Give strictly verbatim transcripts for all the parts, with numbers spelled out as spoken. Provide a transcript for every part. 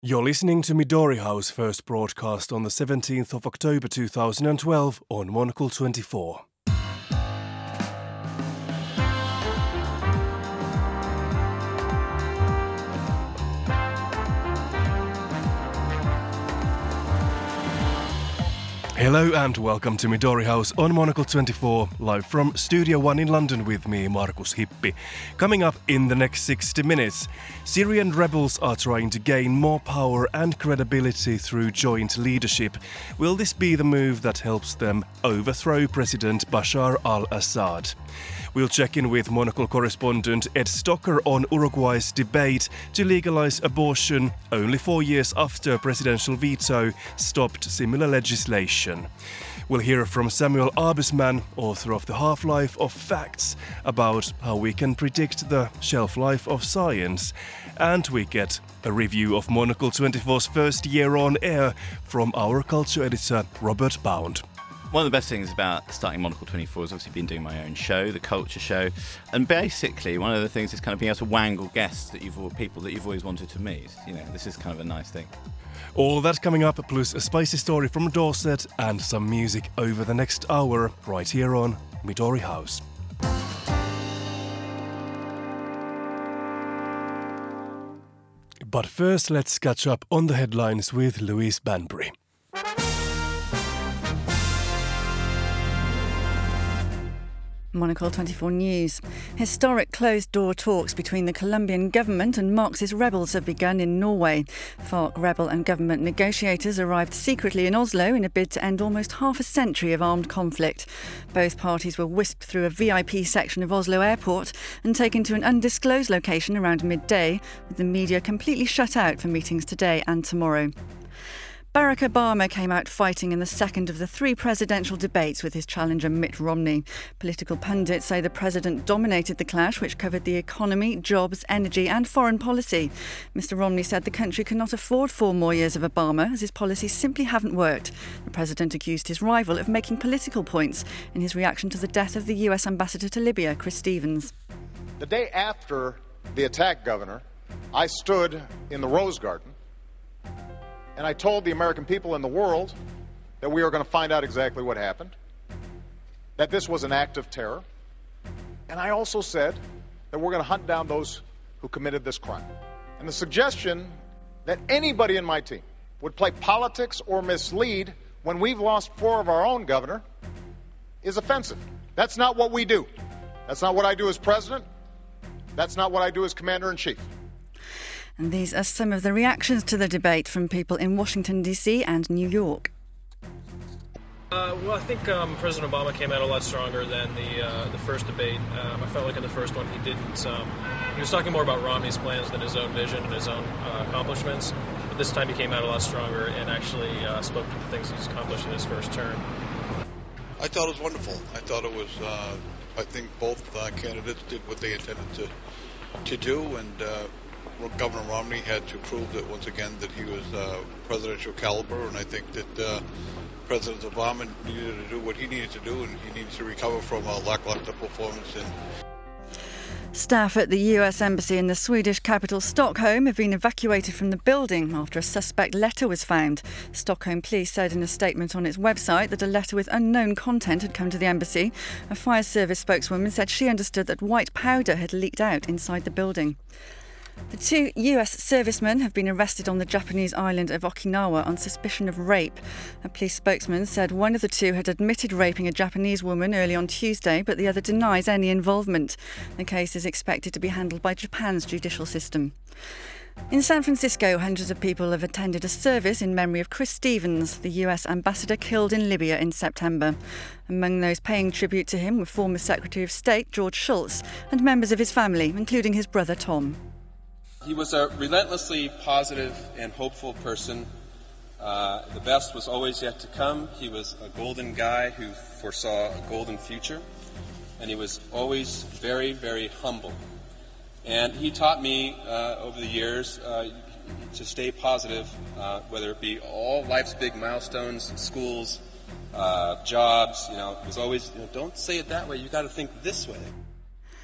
You're listening to Midori House first broadcast on the seventeenth of October two thousand twelve on Monocle twenty-four. Hello and welcome to Midori House on Monocle twenty-four, live from Studio One in London with me, Markus Hippi. Coming up in the next sixty minutes, Syrian rebels are trying to gain more power and credibility through joint leadership. Will this be the move that helps them overthrow President Bashar al-Assad? We'll check in with Monocle correspondent Ed Stocker on Uruguay's debate to legalize abortion only four years after presidential veto stopped similar legislation. We'll hear from Samuel Arbesman, author of The Half-Life of Facts, about how we can predict the shelf life of science. And we get a review of Monocle twenty-four's first year on air from our culture editor Robert Bound. One of the best things about starting Monocle twenty-four is obviously been doing my own show, The Culture Show, and basically one of the things is kind of being able to wangle guests that you've, people that you've always wanted to meet. You know, this is kind of a nice thing. All that coming up, plus a spicy story from Dorset and some music over the next hour, right here on Midori House. But first, let's catch up on the headlines with Louise Banbury. Monocle twenty-four News. Historic closed-door talks between the Colombian government and Marxist rebels have begun in Norway. FARC rebel and government negotiators arrived secretly in Oslo in a bid to end almost half a century of armed conflict. Both parties were whisked through a V I P section of Oslo airport and taken to an undisclosed location around midday, with the media completely shut out for meetings today and tomorrow. Barack Obama came out fighting in the second of the three presidential debates with his challenger Mitt Romney. Political pundits say the president dominated the clash, which covered the economy, jobs, energy and foreign policy. Mister Romney said the country cannot afford four more years of Obama, as his policies simply haven't worked. The president accused his rival of making political points in his reaction to the death of the U S ambassador to Libya, Chris Stevens. The day after the attack, Governor, I stood in the Rose Garden and I told the American people and the world that we are going to find out exactly what happened, that this was an act of terror, and I also said that we're going to hunt down those who committed this crime. And the suggestion that anybody in my team would play politics or mislead when we've lost four of our own, Governor, is offensive. That's not what we do. That's not what I do as president. That's not what I do as commander-in-chief. And these are some of the reactions to the debate from people in Washington, D C and New York. Uh, well, I think um, President Obama came out a lot stronger than the uh, the first debate. Um, I felt like in the first one he didn't. Um, he was talking more about Romney's plans than his own vision and his own uh, accomplishments. But this time he came out a lot stronger and actually uh, spoke to the things he's accomplished in his first term. I thought it was wonderful. I thought it was. Uh, I think both uh, candidates did what they intended to to do, and. Uh, Governor Romney had to prove that once again that he was uh, presidential caliber, and I think that uh, President Obama needed to do what he needed to do, and he needed to recover from a lackluster performance. And staff at the U S Embassy in the Swedish capital Stockholm have been evacuated from the building after a suspect letter was found. Stockholm Police said in a statement on its website that a letter with unknown content had come to the embassy. A fire service spokeswoman said she understood that white powder had leaked out inside the building. The two U S servicemen have been arrested on the Japanese island of Okinawa on suspicion of rape. A police spokesman said one of the two had admitted raping a Japanese woman early on Tuesday, but the other denies any involvement. The case is expected to be handled by Japan's judicial system. In San Francisco, hundreds of people have attended a service in memory of Chris Stevens, the U S ambassador killed in Libya in September. Among those paying tribute to him were former Secretary of State George Shultz and members of his family, including his brother Tom. He was a relentlessly positive and hopeful person. Uh, the best was always yet to come. He was a golden guy who foresaw a golden future, and he was always very, very humble. And he taught me uh, over the years uh, to stay positive, uh, whether it be all life's big milestones, schools, uh, jobs. You know, it was always, you know, don't say it that way. You got to think this way.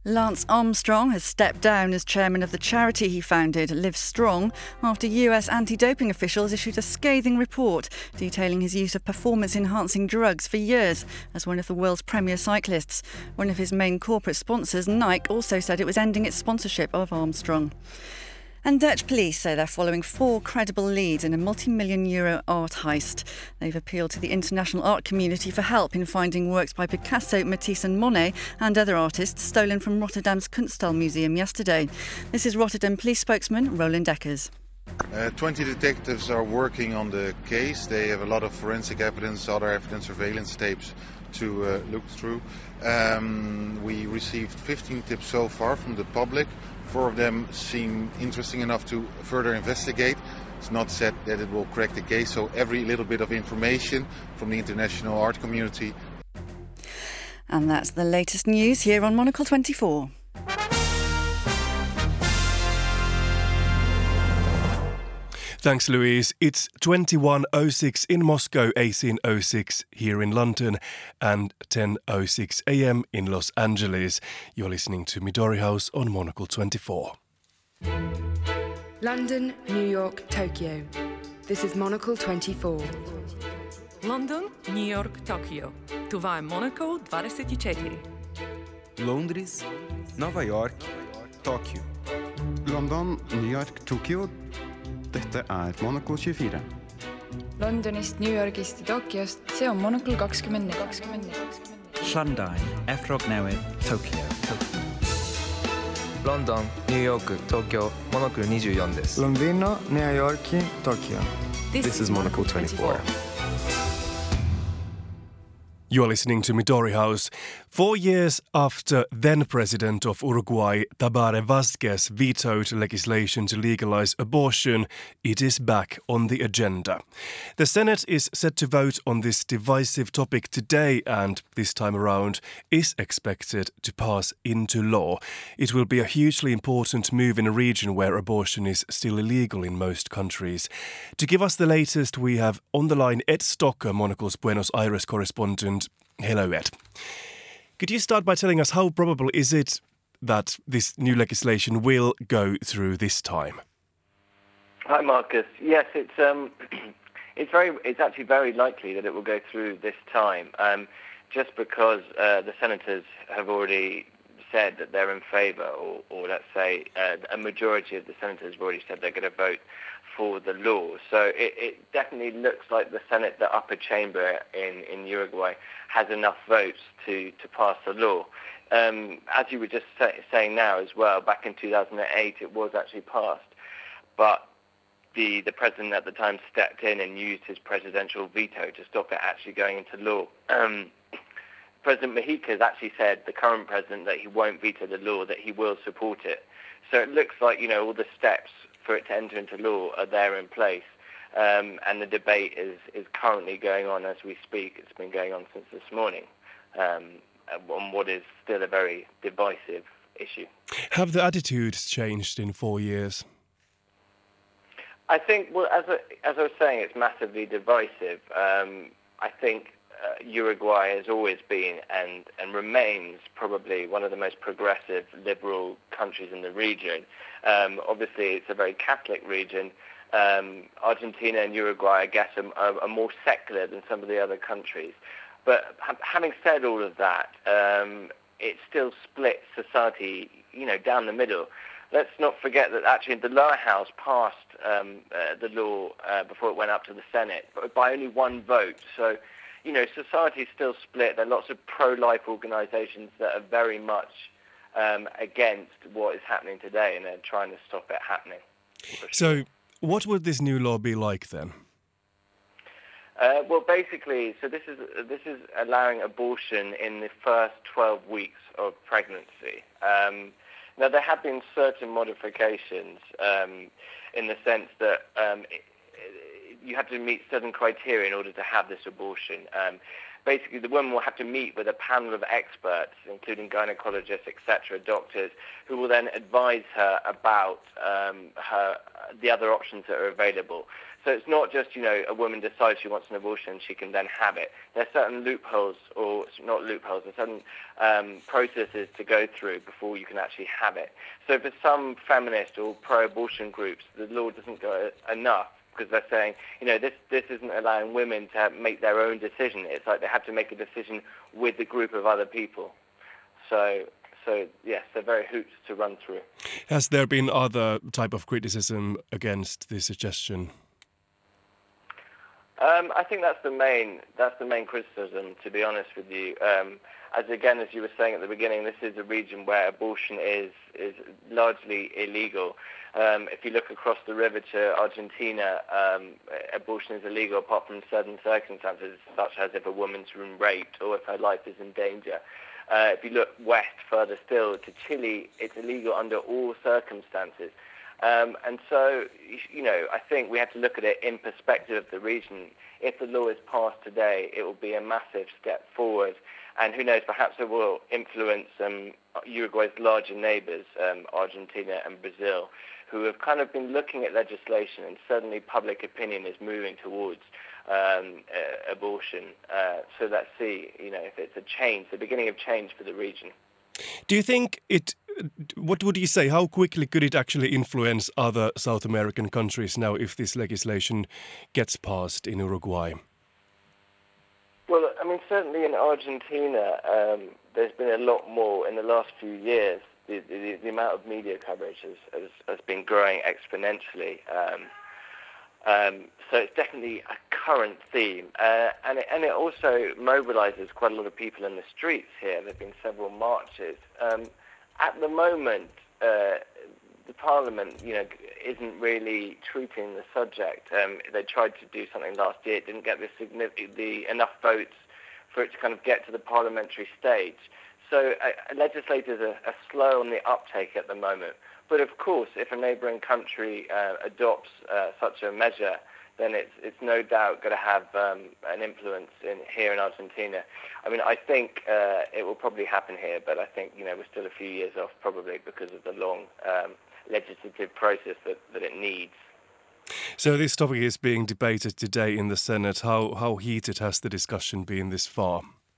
Lance Armstrong has stepped down as chairman of the charity he founded, Live Strong, after U S anti-doping officials issued a scathing report detailing his use of performance-enhancing drugs for years as one of the world's premier cyclists. One of his main corporate sponsors, Nike, also said it was ending its sponsorship of Armstrong. And Dutch police say they're following four credible leads in a multi-million euro art heist. They've appealed to the international art community for help in finding works by Picasso, Matisse and Monet and other artists stolen from Rotterdam's Kunsthal Museum yesterday. This is Rotterdam police spokesman Roland Dekkers. Uh, twenty detectives are working on the case. They have a lot of forensic evidence, other evidence, surveillance tapes to uh, look through. Um, we received fifteen tips so far from the public. Four of them seem interesting enough to further investigate. It's not said that it will crack the case, so every little bit of information from the international art community. And that's the latest news here on Monocle twenty-four. Thanks, Louise. It's twenty-one oh six in Moscow, eighteen oh six here in London, and ten oh six a.m. in Los Angeles. You're listening to Midori House on Monocle twenty-four. London, New York, Tokyo. This is Monocle twenty-four. London, New York, Tokyo. Това е Monocle двадесет и четири. Londres, Nova York, Tokyo. London, New York, Tokyo. Dette er Monocle tjuefire. Londonist, New Yorgist ja Tokyost, see on Monocle kakskümmend neli. Shanghai, Efrog newydd, Tokyo. London, New York, Tokyo, Monocle twenty-fourです. Londino, New York, Tokyo. This, this is Monocle twenty-four. You're listening to Midori House. Four years after then-president of Uruguay, Tabaré Vázquez, vetoed legislation to legalize abortion, it is back on the agenda. The Senate is set to vote on this divisive topic today and, this time around, is expected to pass into law. It will be a hugely important move in a region where abortion is still illegal in most countries. To give us the latest, we have on the line Ed Stocker, Monocle's Buenos Aires correspondent. Hello, Ed. Could you start by telling us how probable is it that this new legislation will go through this time? Hi, Marcus. Yes, it's um, it's very, it's actually very likely that it will go through this time, um, just because uh, the senators have already said that they're in favour, or, or let's say uh, a majority of the senators have already said they're going to vote for the law. So it, it definitely looks like the Senate, the upper chamber in, in Uruguay, has enough votes to, to pass the law. Um, as you were just say, saying now as well, back in two thousand eight it was actually passed, but the, the president at the time stepped in and used his presidential veto to stop it actually going into law. Um, President Mujica has actually said, the current president, that he won't veto the law, that he will support it. So it looks like, you know, all the steps for it to enter into law are there in place. Um, and the debate is, is currently going on as we speak. It's been going on since this morning um, on what is still a very divisive issue. Have the attitudes changed in four years? I think, well, as I, as I was saying, it's massively divisive. Um, I think uh, Uruguay has always been and, and remains probably one of the most progressive, liberal countries in the region. Um, obviously, it's a very Catholic region. Um, Argentina and Uruguay, I guess, are, are more secular than some of the other countries. But ha- having said all of that, um, it still splits society, you know, down the middle. Let's not forget that actually the lower house passed um, uh, the law uh, before it went up to the Senate, but by only one vote. So, you know, society is still split. There are lots of pro-life organisations that are very much um, against what is happening today, and they're trying to stop it happening. So, what would this new law be like then? Uh, well, basically, so this is this is allowing abortion in the first twelve weeks of pregnancy. Um, now, there have been certain modifications um, in the sense that um, it, it, you have to meet certain criteria in order to have this abortion. Um, basically the woman will have to meet with a panel of experts, including gynecologists, et cetera, doctors, who will then advise her about um, her the other options that are available. So it's not just, you know, a woman decides she wants an abortion, she can then have it. There are certain loopholes, or not loopholes, there are certain um, processes to go through before you can actually have it. So for some feminist or pro-abortion groups, the law doesn't go enough, because they're saying, you know, this this isn't allowing women to have, make their own decision. It's like they have to make a decision with a group of other people. So, so yes, they're very hoops to run through. Has there been other type of criticism against this suggestion? Um, I think that's the main that's the main criticism, to be honest with you. Um, as again, as you were saying at the beginning, this is a region where abortion is is largely illegal. Um, if you look across the river to Argentina, um, abortion is illegal apart from certain circumstances, such as if a woman's been raped or if her life is in danger. Uh, if you look west further still to Chile, it's illegal under all circumstances. Um, and so, you know, I think we have to look at it in perspective of the region. If the law is passed today, it will be a massive step forward. And who knows, perhaps it will influence um, Uruguay's larger neighbours, um, Argentina and Brazil, who have kind of been looking at legislation, and suddenly public opinion is moving towards um, uh, abortion. Uh, so let's see, you know, if it's a change, the beginning of change for the region. Do you think it, what would you say, how quickly could it actually influence other South American countries now if this legislation gets passed in Uruguay? Well, I mean, certainly in Argentina, um, there's been a lot more in the last few years. The, the, the amount of media coverage has, has, has been growing exponentially. Um, um, so it's definitely a current theme. Uh, and, it, and it also mobilizes quite a lot of people in the streets here. There have been several marches. Um, at the moment, uh, the Parliament, you know, isn't really treating the subject. Um, they tried to do something last year. It didn't get the, significant, the enough votes for it to kind of get to the parliamentary stage. So uh, legislators are, are slow on the uptake at the moment. But of course, if a neighbouring country uh, adopts uh, such a measure, then it's it's no doubt going to have um, an influence in here in Argentina. I mean, I think uh, it will probably happen here, but I think, you know, we're still a few years off probably because of the long um, legislative process that, that it needs. So this topic is being debated today in the Senate. How how heated has the discussion been this far?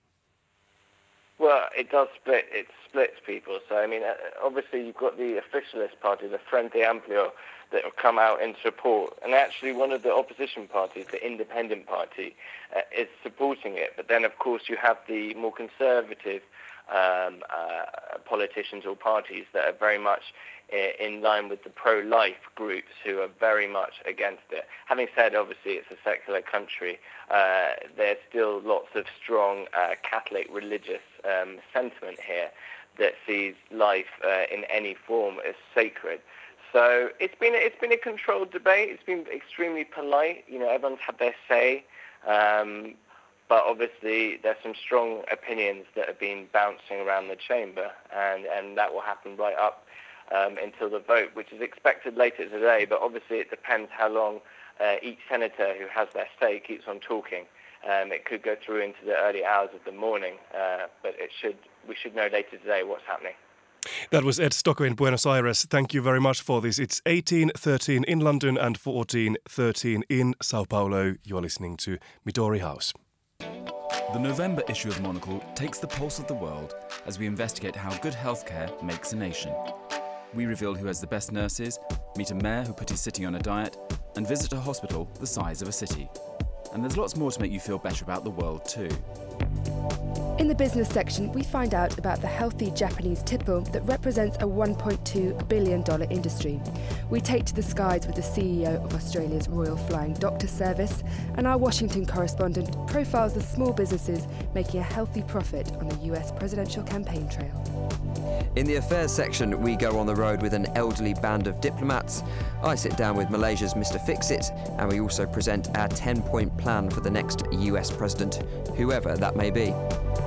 Well, it does split. It splits people. So, I mean, obviously you've got the officialist party, the Frente Amplio, that have come out in support. And actually one of the opposition parties, the Independent Party, uh, is supporting it. But then, of course, you have the more conservative um, uh, politicians or parties that are very much in line with the pro-life groups who are very much against it. Having said, obviously, it's a secular country, uh, there's still lots of strong uh, Catholic religious um, sentiment here that sees life uh, in any form as sacred. So it's been it's been a controlled debate. It's been extremely polite. You know, everyone's had their say. Um, but obviously, there's some strong opinions that have been bouncing around the chamber, and, and that will happen right up Um, until the vote, which is expected later today. But obviously it depends how long uh, each senator who has their say keeps on talking. Um, it could go through into the early hours of the morning, uh, but it should we should know later today what's happening. That was Ed Stocko in Buenos Aires. Thank you very much for this. It's eighteen thirteen in London and fourteen thirteen in Sao Paulo. You're listening to Midori House. The November issue of Monocle takes the pulse of the world as we investigate how good healthcare makes a nation. We reveal who has the best nurses, meet a mayor who put his city on a diet, and visit a hospital the size of a city. And there's lots more to make you feel better about the world too. In the business section, we find out about the healthy Japanese tipple that represents a one point two billion dollars industry. We take to the skies with the C E O of Australia's Royal Flying Doctor Service, and our Washington correspondent profiles the small businesses making a healthy profit on the U S presidential campaign trail. In the affairs section, we go on the road with an elderly band of diplomats. I sit down with Malaysia's Mister Fix-It, and we also present our ten-point plan for the next U S president, whoever that may be.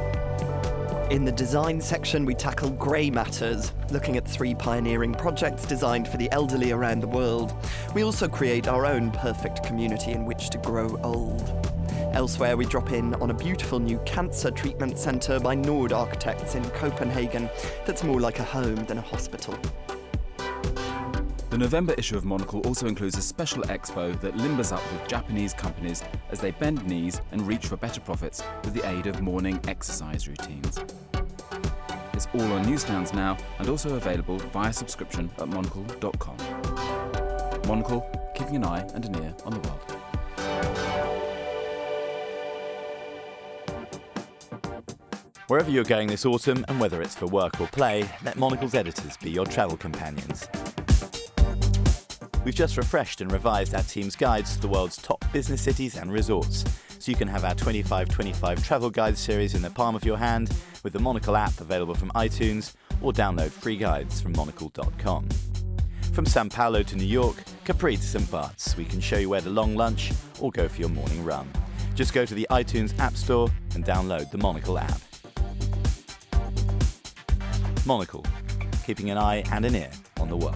In the design section, we tackle grey matters, looking at three pioneering projects designed for the elderly around the world. We also create our own perfect community in which to grow old. Elsewhere, we drop in on a beautiful new cancer treatment centre by Nord Architects in Copenhagen that's more like a home than a hospital. The November issue of Monocle also includes a special expo that limbers up with Japanese companies as they bend knees and reach for better profits with the aid of morning exercise routines. It's all on newsstands now and also available via subscription at monocle dot com. Monocle, keeping an eye and an ear on the world. Wherever you're going this autumn, and whether it's for work or play, let Monocle's editors be your travel companions. We've just refreshed and revised our team's guides to the world's top business cities and resorts, so you can have our twenty-five twenty-five travel guide series in the palm of your hand with the Monocle app available from iTunes, or download free guides from monocle dot com. From Sao Paulo to New York, Capri to Saint Bart's, we can show you where to long lunch or go for your morning run. Just go to the iTunes App Store and download the Monocle app. Monocle, keeping an eye and an ear on the world.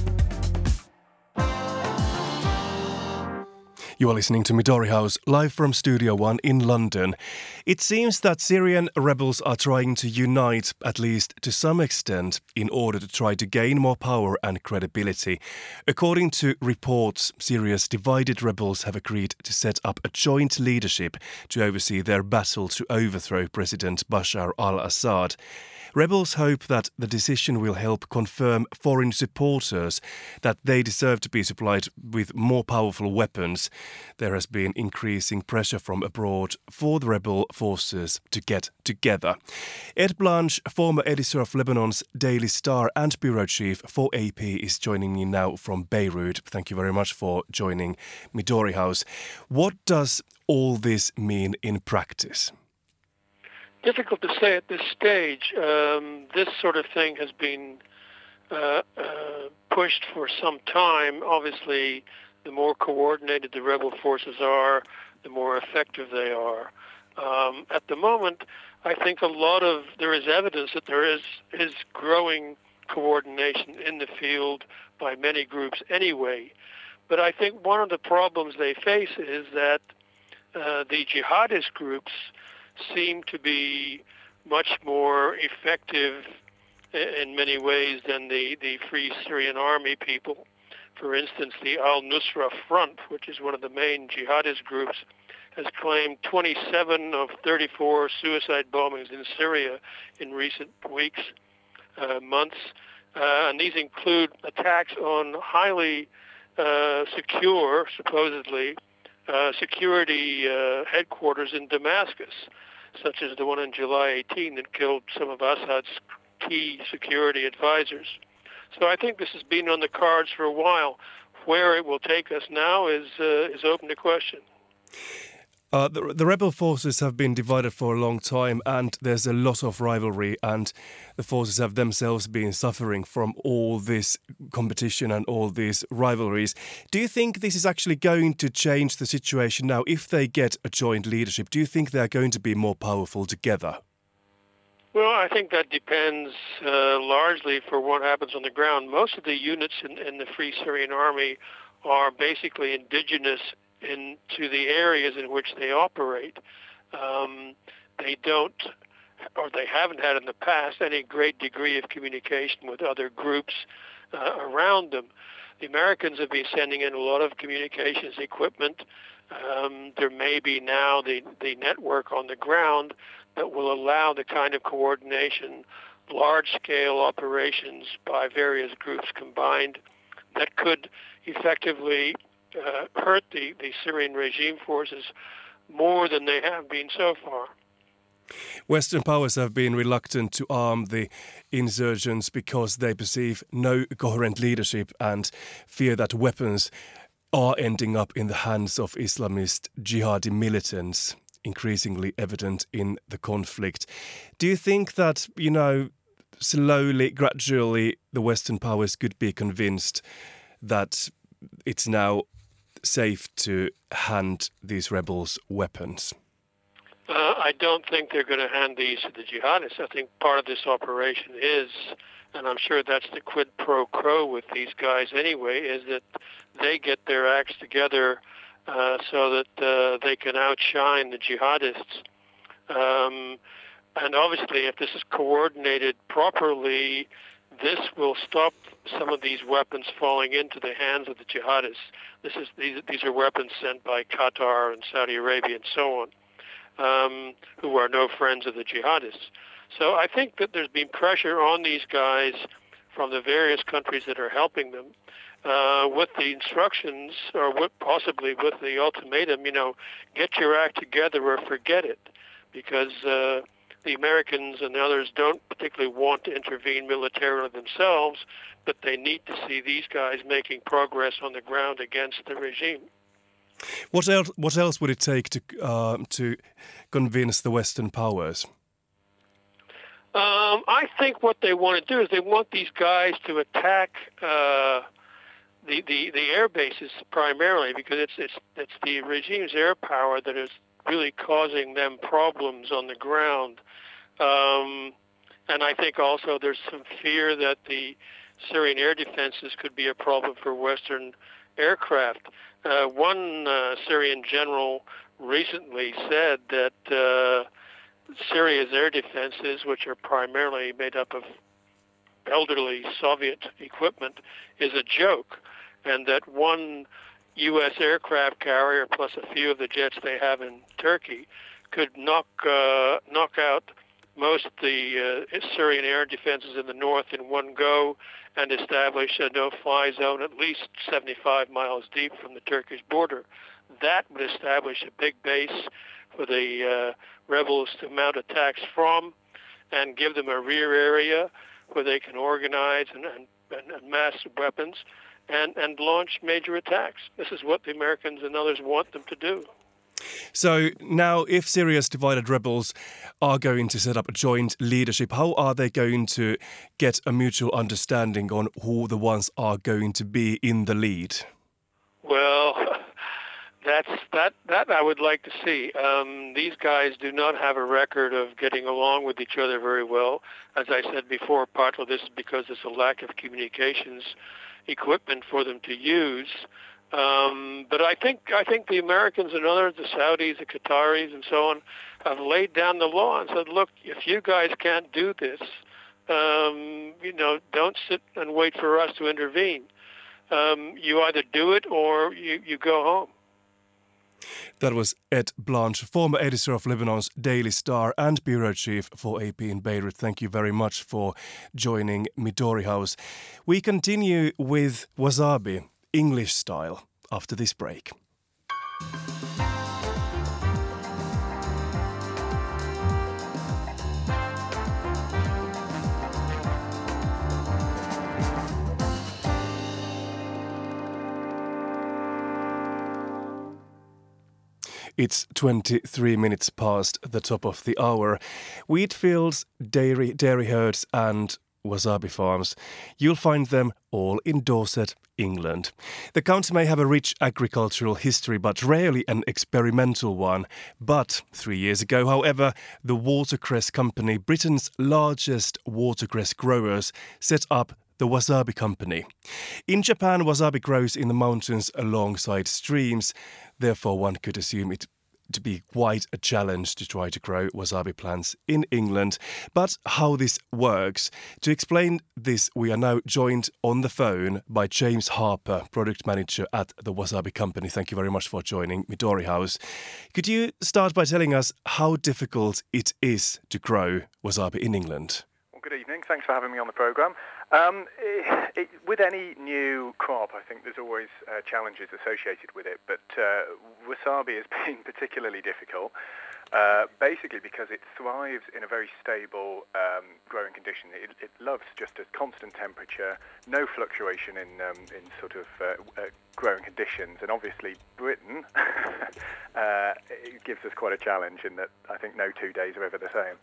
You are listening to Midori House, live from Studio One in London. It seems that Syrian rebels are trying to unite, at least to some extent, in order to try to gain more power and credibility. According to reports, Syria's divided rebels have agreed to set up a joint leadership to oversee their battle to overthrow President Bashar al-Assad. Rebels hope that the decision will help confirm foreign supporters that they deserve to be supplied with more powerful weapons. There has been increasing pressure from abroad for the rebel forces to get together. Ed Blanche, former editor of Lebanon's Daily Star and bureau chief for A P, is joining me now from Beirut. Thank you very much for joining Midori House. What does all this mean in practice? Difficult to say at this stage. Um, this sort of thing has been uh, uh, pushed for some time. Obviously, the more coordinated the rebel forces are, the more effective they are. Um, at the moment, I think a lot of there is evidence that there is is growing coordination in the field by many groups anyway. But I think one of the problems they face is that uh, the jihadist groups seem to be much more effective in many ways than the, the Free Syrian Army people. For instance, the Al-Nusra Front, which is one of the main jihadist groups, has claimed twenty-seven of thirty-four suicide bombings in Syria in recent weeks, uh, months. Uh, and these include attacks on highly uh, secure, supposedly, uh, security uh, headquarters in Damascus, such as the one on July eighteenth that killed some of Assad's key security advisors. So I think this has been on the cards for a while. Where it will take us now is uh, is open to question. Uh, the, the rebel forces have been divided for a long time, and there's a lot of rivalry, and the forces have themselves been suffering from all this competition and all these rivalries. Do you think this is actually going to change the situation now? If they get a joint leadership, do you think they're going to be more powerful together? Well, I think that depends uh, largely for what happens on the ground. Most of the units in, in the Free Syrian Army are basically indigenous into the areas in which they operate. Um, they don't, or they haven't had in the past, any great degree of communication with other groups uh, around them. The Americans have been sending in a lot of communications equipment. Um, there may be now the, the network on the ground that will allow the kind of coordination, large-scale operations by various groups combined that could effectively uh, hurt the, the Syrian regime forces more than they have been so far. Western powers have been reluctant to arm the insurgents because they perceive no coherent leadership and fear that weapons are ending up in the hands of Islamist jihadi militants, increasingly evident in the conflict. Do you think that, you know, slowly, gradually, the Western powers could be convinced that it's now safe to hand these rebels weapons? Uh, I don't think they're going to hand these to the jihadists. I think part of this operation is, and I'm sure that's the quid pro quo with these guys anyway, is that they get their acts together uh, so that uh, they can outshine the jihadists. Um, and obviously, if this is coordinated properly, this will stop some of these weapons falling into the hands of the jihadists. This is these these are weapons sent by Qatar and Saudi Arabia and so on, um, who are no friends of the jihadists. So I think that there's been pressure on these guys from the various countries that are helping them, uh, with the instructions, or with, possibly with the ultimatum, you know, get your act together or forget it, because uh, the Americans and the others don't particularly want to intervene militarily themselves, but they need to see these guys making progress on the ground against the regime. What else? What else would it take to uh, to convince the Western powers? Um, I think what they want to do is they want these guys to attack uh, the, the the air bases primarily, because it's it's it's the regime's air power that is really causing them problems on the ground. Um, and I think also there's some fear that the Syrian air defenses could be a problem for Western aircraft. Uh, one uh, Syrian general recently said that uh, Syria's air defenses, which are primarily made up of elderly Soviet equipment, is a joke, and that one U S aircraft carrier plus a few of the jets they have in Turkey could knock uh, knock out most of the uh, Syrian air defenses in the north in one go and establish a no-fly zone at least seventy-five miles deep from the Turkish border. That would establish a big base for the uh, rebels to mount attacks from, and give them a rear area where they can organize and, and, and mass weapons and, and launch major attacks. This is what the Americans and others want them to do. So now, if Syria's divided rebels are going to set up a joint leadership, how are they going to get a mutual understanding on who the ones are going to be in the lead? Well, that's that that I would like to see. Um, these guys do not have a record of getting along with each other very well. As I said before, partly this is because there's a lack of communications equipment for them to use. Um, but I think I think the Americans and others, the Saudis, the Qataris, and so on, have laid down the law and said, look, if you guys can't do this, um, you know, don't sit and wait for us to intervene. Um, you either do it or you, you go home. That was Ed Blanche, former editor of Lebanon's Daily Star and bureau chief for A P in Beirut. Thank you very much for joining Midori House. We continue with Wasabi, English style, after this break. It's twenty-three minutes past the top of the hour. Wheat fields, dairy, dairy herds and wasabi farms. You'll find them all in Dorset, England. The county may have a rich agricultural history, but rarely an experimental one. But three years ago, however, the Watercress Company, Britain's largest watercress growers, set up the Wasabi Company. In Japan, wasabi grows in the mountains alongside streams. Therefore, one could assume it to be quite a challenge to try to grow wasabi plants in England. But how this works, to explain this, we are now joined on the phone by James Harper, product manager at the Wasabi Company. Thank you very much for joining Midori House. Could you start by telling us how difficult it is to grow wasabi in England? Well, good evening. Thanks for having me on the programme. Um, it, it, with any new crop, I think there's always uh, challenges associated with it, but uh, wasabi has been particularly difficult, uh, basically because it thrives in a very stable um, growing condition. It, it loves just a constant temperature, no fluctuation in um, in sort of uh, uh, growing conditions, and obviously Britain uh, it gives us quite a challenge in that I think no two days are ever the same.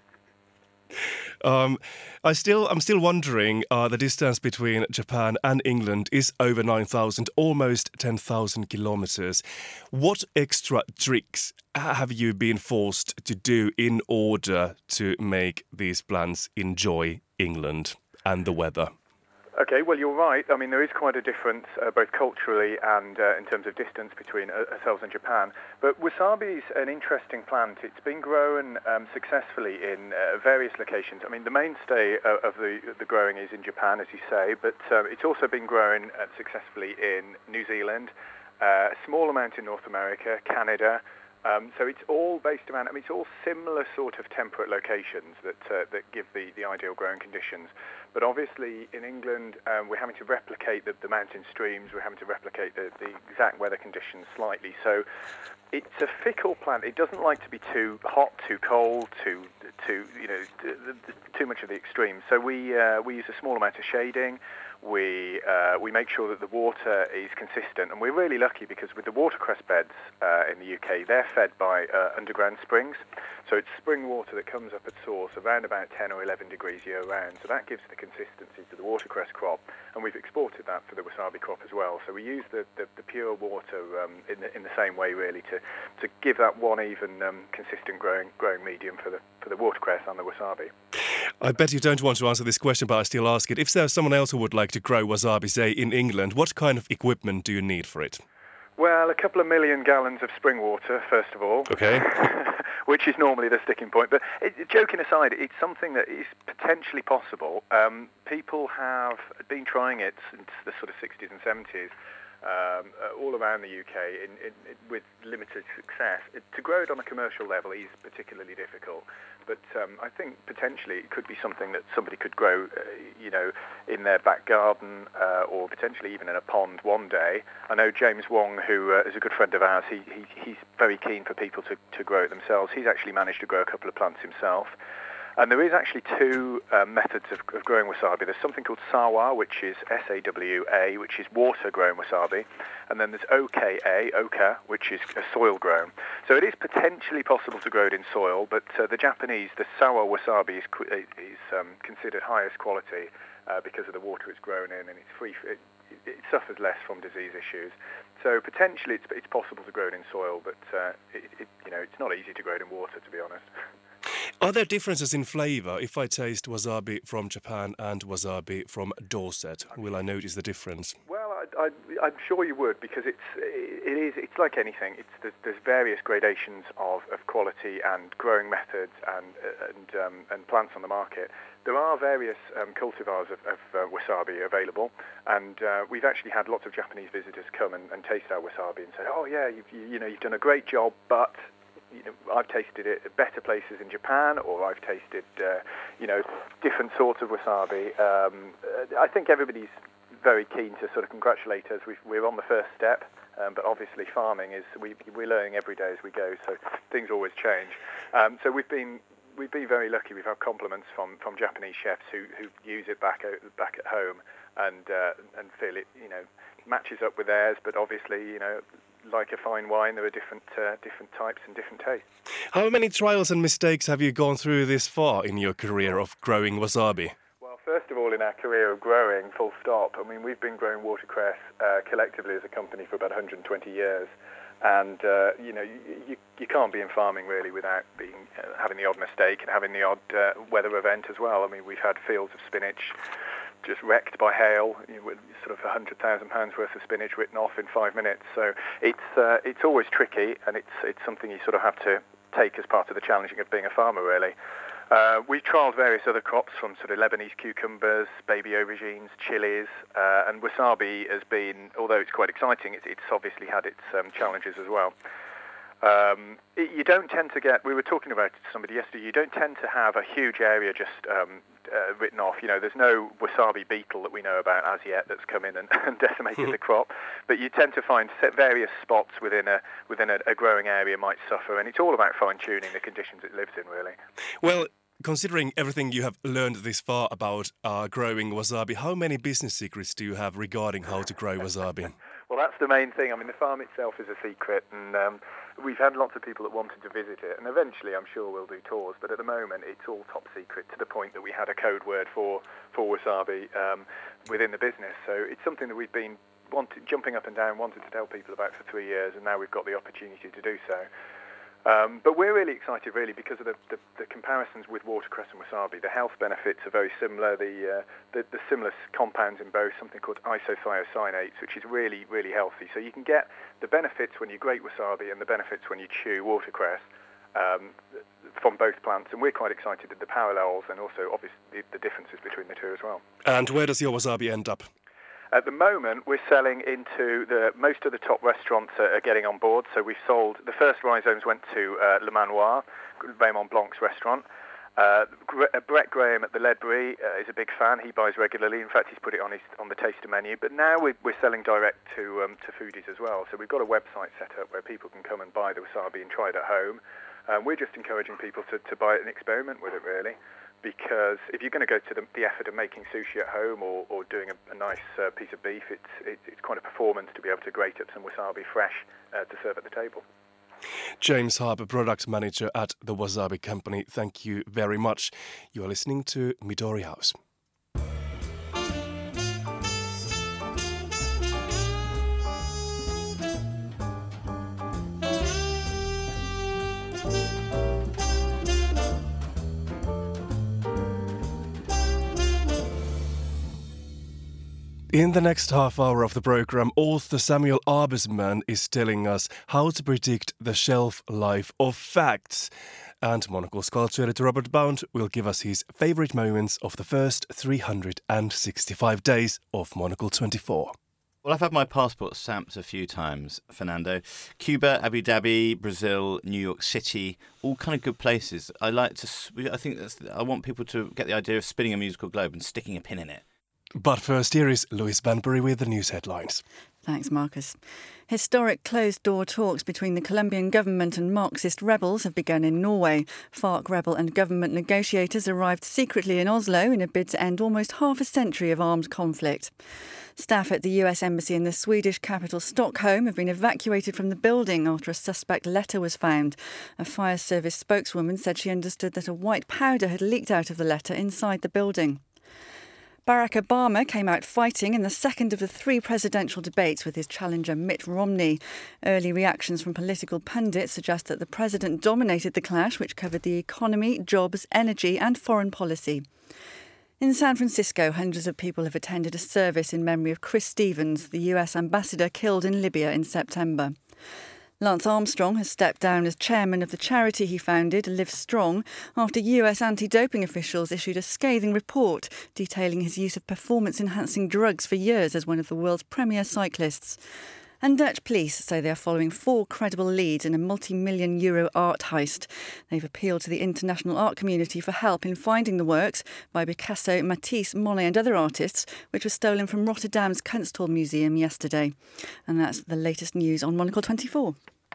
Um, I still, I'm still wondering, uh, the distance between Japan and England is over nine thousand, almost ten thousand kilometers. What extra tricks have you been forced to do in order to make these plants enjoy England and the weather? Okay, well, you're right. I mean, there is quite a difference, uh, both culturally and uh, in terms of distance between uh, ourselves and Japan. But wasabi is an interesting plant. It's been grown um, successfully in uh, various locations. I mean, the mainstay uh, of the the growing is in Japan, as you say, but um, it's also been grown uh, successfully in New Zealand, uh, a small amount in North America, Canada. Um, so it's all based around, I mean, it's all similar sort of temperate locations that uh, that give the, the ideal growing conditions. But obviously in England, um, we're having to replicate the, the mountain streams, we're having to replicate the, the exact weather conditions slightly. So it's a fickle plant. It doesn't like to be too hot, too cold, too, too you know, too much of the extremes. So we uh, we use a small amount of shading. We uh, we make sure that the water is consistent, and we're really lucky because with the watercress beds uh, in the U K, they're fed by uh, underground springs. So it's spring water that comes up at source around about ten or eleven degrees year round. So that gives the consistency to the watercress crop, and we've exported that for the wasabi crop as well. So we use the, the, the pure water um, in the in the same way really to, to give that one even um, consistent growing growing medium for the for the watercress and the wasabi. I bet you don't want to answer this question, but I still ask it. If there's someone else who would like to grow wasabi, say, in England, what kind of equipment do you need for it? Well, a couple of million gallons of spring water, first of all. Okay. Which is normally the sticking point. But it, joking aside, it's something that is potentially possible. Um, people have been trying it since the sort of sixties and seventies. Um, uh, all around the U K in, in, in, with limited success. It, to grow it on a commercial level is particularly difficult, but um, I think potentially it could be something that somebody could grow, uh, you know, in their back garden uh, or potentially even in a pond one day. I know James Wong, who uh, is a good friend of ours, he, he, he's very keen for people to, to grow it themselves. He's actually managed to grow a couple of plants himself. And there is actually two uh, methods of, of growing wasabi. There's something called sawa, which is S A W A, which is water-grown wasabi. And then there's O K A, oka, which is a soil-grown. So it is potentially possible to grow it in soil, but uh, the Japanese, the sawa wasabi is, is um, considered highest quality uh, because of the water it's grown in, and it's free. It, it suffers less from disease issues. So potentially it's, it's possible to grow it in soil, but uh, it, it, you know, it's not easy to grow it in water, to be honest. Are there differences in flavour if I taste wasabi from Japan and wasabi from Dorset? Will I notice the difference? Well, I, I, I'm sure you would, because it's it is it's like anything. It's there's, there's various gradations of, of quality and growing methods and and um, and plants on the market. There are various um, cultivars of, of uh, wasabi available, and uh, we've actually had lots of Japanese visitors come and, and taste our wasabi and say, "Oh yeah, you've, you, you know, you've done a great job, but." You know, I've tasted it at better places in Japan, or I've tasted, uh, you know, different sorts of wasabi. Um, I think everybody's very keen to sort of congratulate us. We've, we're on the first step, um, but obviously farming is we, we're learning every day as we go, so things always change. Um, so we've been we've been very lucky. We've had compliments from, from Japanese chefs who, who use it back out, back at home and uh, and feel it, you know, matches up with theirs. But obviously, you know, like a fine wine, there are different uh, different types and different tastes. How many trials and mistakes have you gone through this far in your career of growing wasabi? Well, first of all, in our career of growing, full stop, I mean, we've been growing watercress uh, collectively as a company for about one hundred twenty years. And, uh, you know, you, you, you can't be in farming really without being uh, having the odd mistake and having the odd uh, weather event as well. I mean, we've had fields of spinach just wrecked by hail, you know, with sort of one hundred thousand pounds worth of spinach written off in five minutes. So it's uh, it's always tricky, and it's it's something you sort of have to take as part of the challenging of being a farmer, really. Uh, we trialled various other crops, from sort of Lebanese cucumbers, baby aubergines, chilies, uh, and wasabi has been, although it's quite exciting, it's, it's obviously had its um, challenges as well. Um, it, you don't tend to get, we were talking about it to somebody yesterday, you don't tend to have a huge area just um, uh, written off. You know, there's no wasabi beetle that we know about as yet that's come in and, and decimated mm-hmm. the crop, but you tend to find various spots within a within a, a growing area might suffer, and it's all about fine-tuning the conditions it lives in, really. Well, considering everything you have learned this far about uh, growing wasabi, how many business secrets do you have regarding how to grow wasabi? Well, that's the main thing. I mean, the farm itself is a secret, and um, we've had lots of people that wanted to visit it, and eventually I'm sure we'll do tours, but at the moment it's all top secret, to the point that we had a code word for, for wasabi um, within the business. So it's something that we've been wanted, jumping up and down, wanted to tell people about for three years, and now we've got the opportunity to do so. Um, but we're really excited, really, because of the, the, the comparisons with watercress and wasabi. The health benefits are very similar. The, uh, the, the similar compounds in both, something called isothiocyanates, which is really, really healthy. So you can get the benefits when you grate wasabi and the benefits when you chew watercress um, from both plants. And we're quite excited at the parallels and also, obviously, the, the differences between the two as well. And where does your wasabi end up? At the moment, we're selling into the most of the top restaurants are, are getting on board. So we've sold the first rhizomes went to uh, Le Manoir, Raymond Blanc's restaurant. Uh, Brett Graham at the Ledbury uh, is a big fan. He buys regularly. In fact, he's put it on his on the taster menu. But now we're, we're selling direct to um, to foodies as well. So we've got a website set up where people can come and buy the wasabi and try it at home. Um, we're just encouraging people to, to buy it and experiment with it, really. Because if you're going to go to the, the effort of making sushi at home or, or doing a, a nice uh, piece of beef, it's, it, it's quite a performance to be able to grate up some wasabi fresh uh, to serve at the table. James Harper, Product Manager at the Wasabi Company, thank you very much. You are listening to Midori House. In the next half hour of the programme, author Samuel Arbesman is telling us how to predict the shelf life of facts. And Monocle's culture editor Robert Bound will give us his favourite moments of the first three hundred sixty-five days of Monocle twenty-four. Well, I've had my passport stamped a few times, Fernando. Cuba, Abu Dhabi, Brazil, New York City, all kind of good places. I like to. I think that's. I want people to get the idea of spinning a musical globe and sticking a pin in it. But first, here is Louise Banbury with the news headlines. Thanks, Marcus. Historic closed-door talks between the Colombian government and Marxist rebels have begun in Norway. FARC rebel and government negotiators arrived secretly in Oslo in a bid to end almost half a century of armed conflict. Staff at the U S Embassy in the Swedish capital Stockholm have been evacuated from the building after a suspect letter was found. A fire service spokeswoman said she understood that a white powder had leaked out of the letter inside the building. Barack Obama came out fighting in the second of the three presidential debates with his challenger Mitt Romney. Early reactions from political pundits suggest that the president dominated the clash, which covered the economy, jobs, energy and foreign policy. In San Francisco, hundreds of people have attended a service in memory of Chris Stevens, the U S ambassador killed in Libya in September. Lance Armstrong has stepped down as chairman of the charity he founded, Live Strong, after U S anti-doping officials issued a scathing report detailing his use of performance-enhancing drugs for years as one of the world's premier cyclists. And Dutch police say they are following four credible leads in a multi-million euro art heist. They've appealed to the international art community for help in finding the works by Picasso, Matisse, Monet and other artists, which were stolen from Rotterdam's Kunsthal Museum yesterday. And that's the latest news on Monocle twenty-four.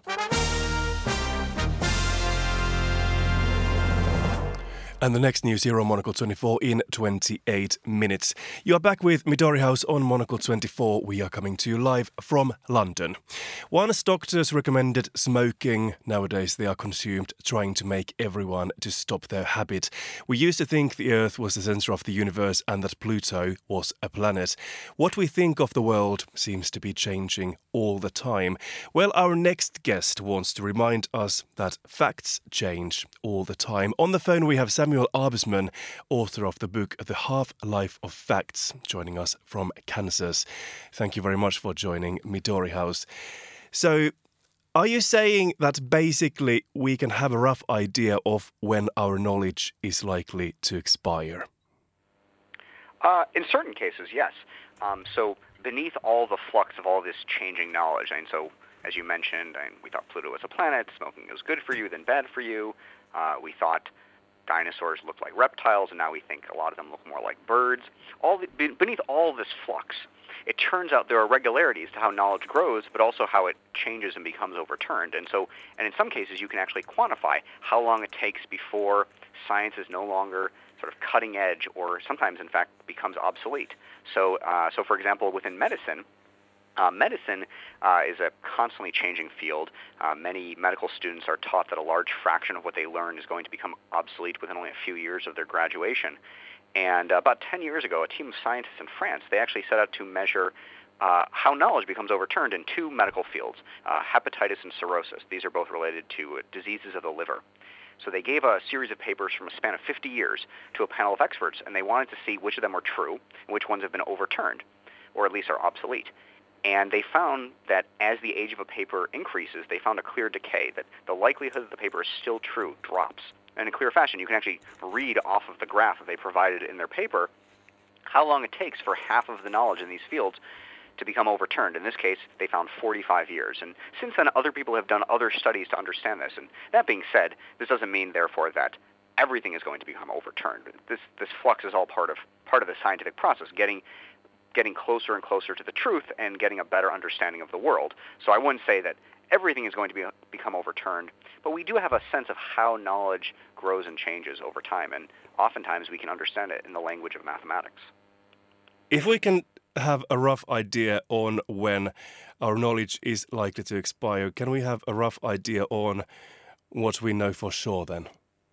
And the next news here on Monocle twenty-four in twenty-eight minutes. You are back with Midori House on Monocle twenty-four. We are coming to you live from London. Once doctors recommended smoking, nowadays they are consumed, trying to make everyone to stop their habit. We used to think the Earth was the centre of the universe and that Pluto was a planet. What we think of the world seems to be changing all the time. Well, our next guest wants to remind us that facts change all the time. On the phone we have Samuel Arbesman, author of the book The Half-Life of Facts, joining us from Kansas. Thank you very much for joining Midori House. So, are you saying that basically we can have a rough idea of when our knowledge is likely to expire? Uh, in certain cases, yes. Um, so beneath all the flux of all this changing knowledge, and so as you mentioned, and we thought Pluto was a planet, smoking was good for you, then bad for you. Uh, we thought dinosaurs looked like reptiles, and now we think a lot of them look more like birds. All the, beneath all this flux, it turns out there are regularities to how knowledge grows, but also how it changes and becomes overturned. And so, and in some cases, you can actually quantify how long it takes before science is no longer sort of cutting edge, or sometimes, in fact, becomes obsolete. So, uh, so for example, within medicine, Uh, medicine uh, is a constantly changing field. Uh, many medical students are taught that a large fraction of what they learn is going to become obsolete within only a few years of their graduation. And uh, about ten years ago, a team of scientists in France, they actually set out to measure uh, how knowledge becomes overturned in two medical fields, uh, hepatitis and cirrhosis. These are both related to uh, diseases of the liver. So they gave a series of papers from a span of fifty years to a panel of experts, and they wanted to see which of them were true and which ones have been overturned, or at least are obsolete. And they found that as the age of a paper increases, they found a clear decay, that the likelihood that the paper is still true drops. And in a clear fashion, you can actually read off of the graph that they provided in their paper how long it takes for half of the knowledge in these fields to become overturned. In this case, they found forty-five years. And since then, other people have done other studies to understand this. And that being said, this doesn't mean, therefore, that everything is going to become overturned. This this flux is all part of part of the scientific process, getting getting closer and closer to the truth and getting a better understanding of the world. So I wouldn't say that everything is going to be, become overturned, but we do have a sense of how knowledge grows and changes over time, and oftentimes we can understand it in the language of mathematics. If we can have a rough idea on when our knowledge is likely to expire, can we have a rough idea on what we know for sure then?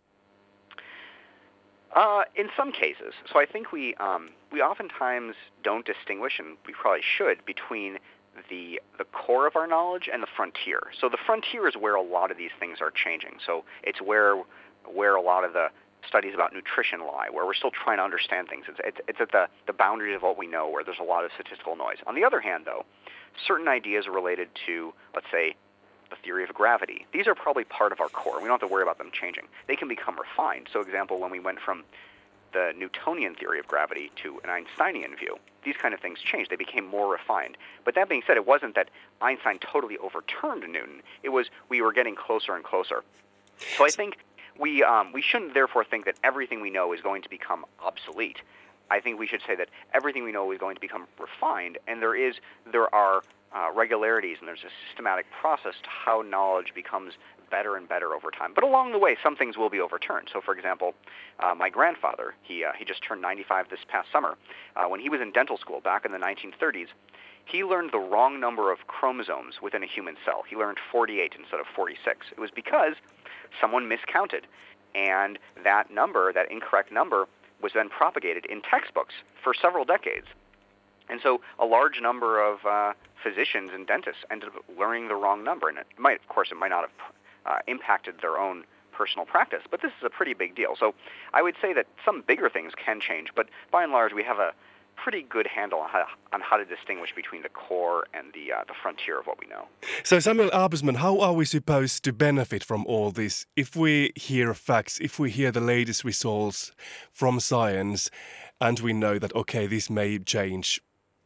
Uh, in some cases. So I think we um, we oftentimes don't distinguish, and we probably should, between the the core of our knowledge and the frontier. So the frontier is where a lot of these things are changing. So it's where where a lot of the studies about nutrition lie, where we're still trying to understand things. It's, it's, it's at the, the boundaries of what we know, where there's a lot of statistical noise. On the other hand, though, certain ideas related to, let's say, the theory of gravity, these are probably part of our core. We don't have to worry about them changing. They can become refined. So, example, when we went from the Newtonian theory of gravity to an Einsteinian view, these kind of things changed. They became more refined. But that being said, it wasn't that Einstein totally overturned Newton. It was we were getting closer and closer. So I think we um, we shouldn't therefore think that everything we know is going to become obsolete. I think we should say that everything we know is going to become refined, and there is there are uh, regularities and there's a systematic process to how knowledge becomes better and better over time. But along the way, some things will be overturned. So, for example, uh, my grandfather, he uh, he just turned ninety-five this past summer. Uh, when he was in dental school back in the nineteen thirties, he learned the wrong number of chromosomes within a human cell. He learned forty-eight instead of forty-six. It was because someone miscounted, and that number, that incorrect number, was then propagated in textbooks for several decades. And so a large number of uh, physicians and dentists ended up learning the wrong number. And it might, of course, it might not have uh, impacted their own personal practice, but this is a pretty big deal. So I would say that some bigger things can change, but by and large, we have a pretty good handle on how, on how to distinguish between the core and the uh, the frontier of what we know. So Samuel Arbesman, how are we supposed to benefit from all this? If we hear facts, if we hear the latest results from science, and we know that, okay, this may change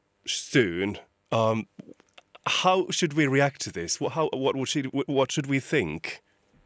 soon, um, how should we react to this? What, how, what, what, should, what should we think?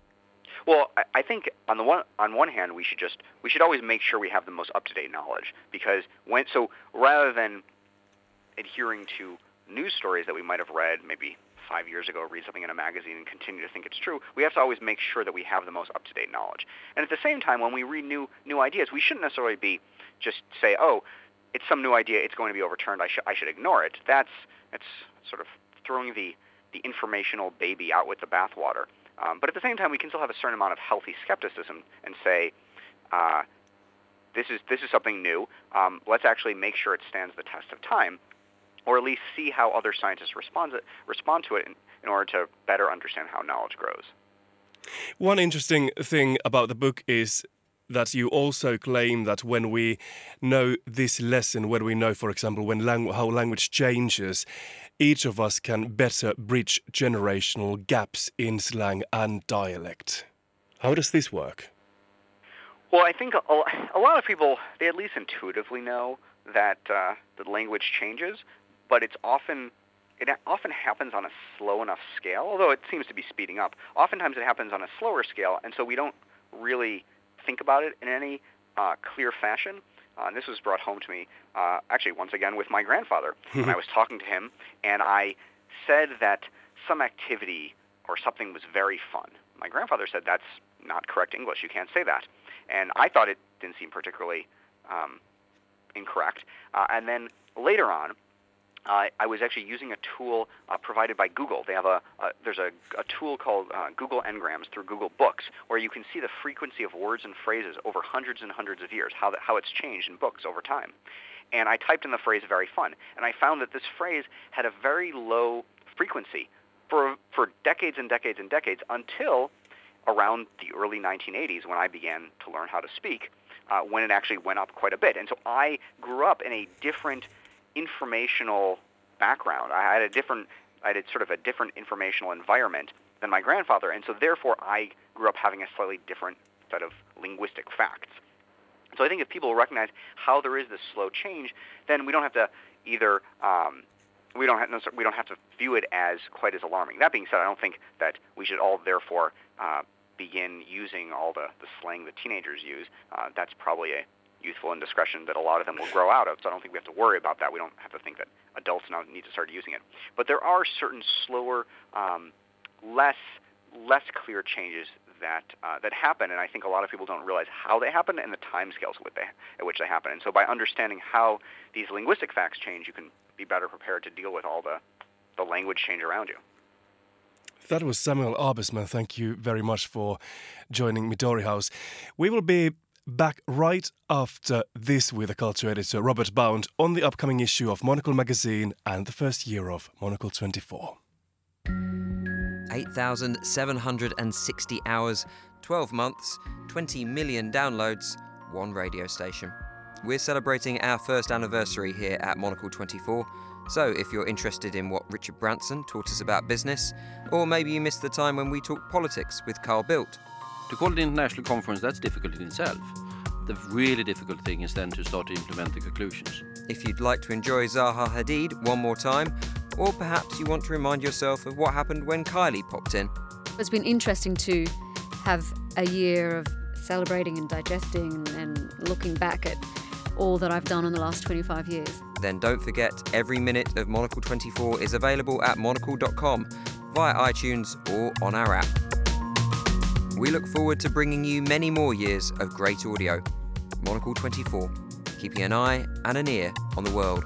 Well, I, I think on the one on one hand, we should just we should always make sure we have the most up-to-date knowledge, because when so rather than adhering to news stories that we might have read maybe five years ago, read something in a magazine and continue to think it's true, we have to always make sure that we have the most up-to-date knowledge. And at the same time, when we read new new ideas, we shouldn't necessarily be just say, oh, it's some new idea, it's going to be overturned, I should I should ignore it. That's it's sort of throwing the the informational baby out with the bathwater. Um, but at the same time, we can still have a certain amount of healthy skepticism and say, uh, this is this is something new. Um, let's actually make sure it stands the test of time, or at least see how other scientists respond to, respond to it in, in order to better understand how knowledge grows. One interesting thing about the book is that you also claim that when we know this lesson, when we know, for example, when langu- how language changes, each of us can better bridge generational gaps in slang and dialect. How does this work? Well, I think a, a lot of people, they at least intuitively know that uh, the language changes, but it's often it often happens on a slow enough scale, although it seems to be speeding up. Oftentimes it happens on a slower scale, and so we don't really think about it in any uh, clear fashion. Uh, and this was brought home to me, uh, actually, once again, with my grandfather. When I was talking to him, and I said that some activity or something was very fun. My grandfather said, that's not correct English. You can't say that. And I thought it didn't seem particularly um, incorrect. Uh, and then later on, Uh, I was actually using a tool uh, provided by Google. They have a, a there's a, a tool called uh, Google Ngrams through Google Books, where you can see the frequency of words and phrases over hundreds and hundreds of years, how that, how it's changed in books over time. And I typed in the phrase "very fun," and I found that this phrase had a very low frequency for for decades and decades and decades until around the early nineteen eighties, when I began to learn how to speak, uh, when it actually went up quite a bit. And so I grew up in a different informational background. I had a different, I had sort of a different informational environment than my grandfather, and so therefore I grew up having a slightly different set of linguistic facts. So I think if people recognize how there is this slow change, then we don't have to either um, we don't have we don't have to view it as quite as alarming. That being said, I don't think that we should all therefore uh, begin using all the, the slang that teenagers use. Uh, that's probably a youthful indiscretion that a lot of them will grow out of, so I don't think we have to worry about that. We don't have to think that adults now need to start using it. But there are certain slower, um, less less clear changes that uh, that happen, and I think a lot of people don't realize how they happen and the timescales with they, at which they happen. And so by understanding how these linguistic facts change, you can be better prepared to deal with all the, the language change around you. That was Samuel Arbesman. Thank you very much for joining Midori House. We will be back right after this with the culture editor Robert Bound on the upcoming issue of Monocle magazine and the first year of Monocle twenty-four. eight thousand seven hundred sixty hours, twelve months, twenty million downloads, one radio station. We're celebrating our first anniversary here at Monocle twenty-four, so if you're interested in what Richard Branson taught us about business, or maybe you missed the time when we talked politics with Carl Bildt. To call it an international conference, that's difficult in itself. The really difficult thing is then to start to implement the conclusions. If you'd like to enjoy Zaha Hadid one more time, or perhaps you want to remind yourself of what happened when Kylie popped in. It's been interesting to have a year of celebrating and digesting and looking back at all that I've done in the last twenty-five years. Then don't forget, every minute of Monocle twenty-four is available at monocle dot com, via iTunes or on our app. We look forward to bringing you many more years of great audio. Monocle twenty-four, keeping an eye and an ear on the world.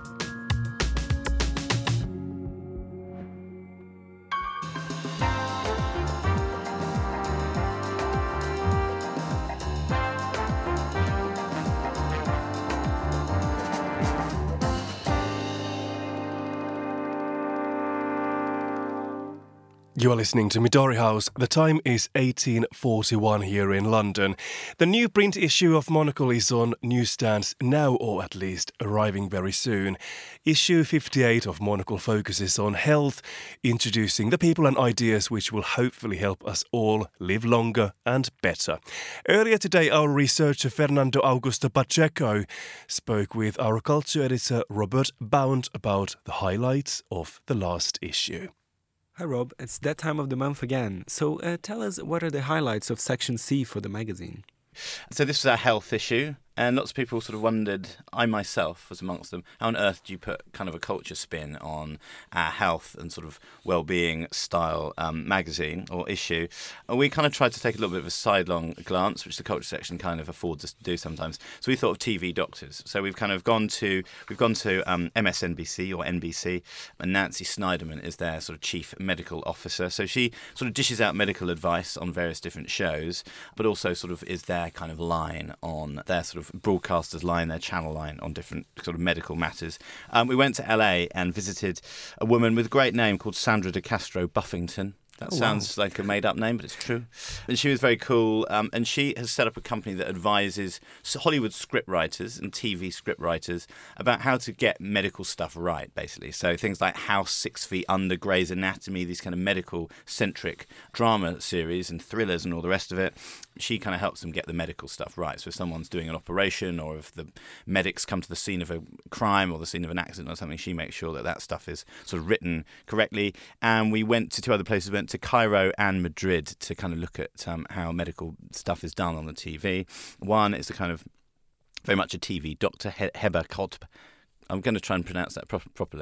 You are listening to Midori House. The time is eighteen forty-one here in London. The new print issue of Monocle is on newsstands now, or at least arriving very soon. Issue fifty-eight of Monocle focuses on health, introducing the people and ideas which will hopefully help us all live longer and better. Earlier today, our researcher Fernando Augusto Pacheco spoke with our culture editor Robert Bound about the highlights of the last issue. Hi Rob, it's that time of the month again. So uh, tell us, what are the highlights of Section C for the magazine? So this was our health issue, and lots of people sort of wondered, I myself was amongst them, how on earth do you put kind of a culture spin on our health and sort of well-being style um, magazine or issue? And we kind of tried to take a little bit of a sidelong glance, which the culture section kind of affords us to do sometimes. So we thought of T V doctors. So we've kind of gone to we've gone to um, M S N B C or N B C, and Nancy Snyderman is their sort of chief medical officer. So she sort of dishes out medical advice on various different shows, but also sort of is their kind of line on their sort of broadcasters line, their channel line on different sort of medical matters. Um, we went to L A and visited a woman with a great name called Sandra De Castro Buffington. That oh, sounds wow. like a made-up name, but it's true. And she was very cool, um, and she has set up a company that advises Hollywood scriptwriters and T V scriptwriters about how to get medical stuff right, basically. So things like House, Six Feet Under, Grey's Anatomy, these kind of medical-centric drama series and thrillers and all the rest of it. She kind of helps them get the medical stuff right. So if someone's doing an operation, or if the medics come to the scene of a crime or the scene of an accident or something, she makes sure that that stuff is sort of written correctly. And we went to two other places. We went to Cairo and Madrid to kind of look at um, how medical stuff is done on the T V. One is a kind of very much a T V doctor, He- Heba Kotb. I'm going to try and pronounce that pro- properly.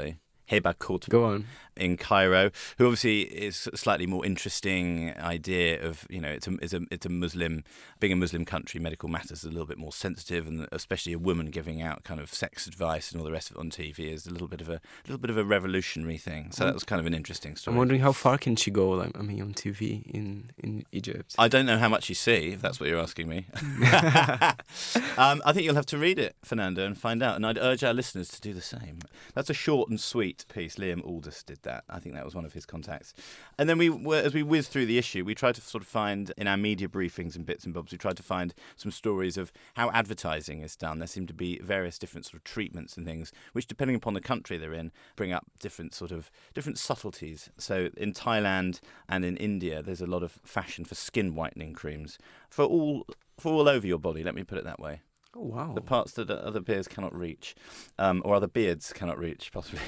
Heba Kortman. Go on. In Cairo, who obviously is a slightly more interesting idea of, you know, it's a, it's a, it's a Muslim, being a Muslim country, medical matters is a little bit more sensitive, and especially a woman giving out kind of sex advice and all the rest of it on T V is a little bit of a little bit of a revolutionary thing. So that was kind of an interesting story. I'm wondering how far can she go, like, I mean, on T V in, in Egypt? I don't know how much you see, if that's what you're asking me. um, I think you'll have to read it, Fernando, and find out. And I'd urge our listeners to do the same. That's a short and sweet piece. Liam Aldous did that. I think that was one of his contacts. And then we, as we whizzed through the issue, we tried to sort of find, in our media briefings and bits and bobs, we tried to find some stories of how advertising is done. There seem to be various different sort of treatments and things, which, depending upon the country they're in, bring up different sort of different subtleties. So in Thailand and in India, there's a lot of fashion for skin whitening creams for all for all over your body. Let me put it that way. Oh wow! The parts that other beards cannot reach, um, or other beards cannot reach, possibly.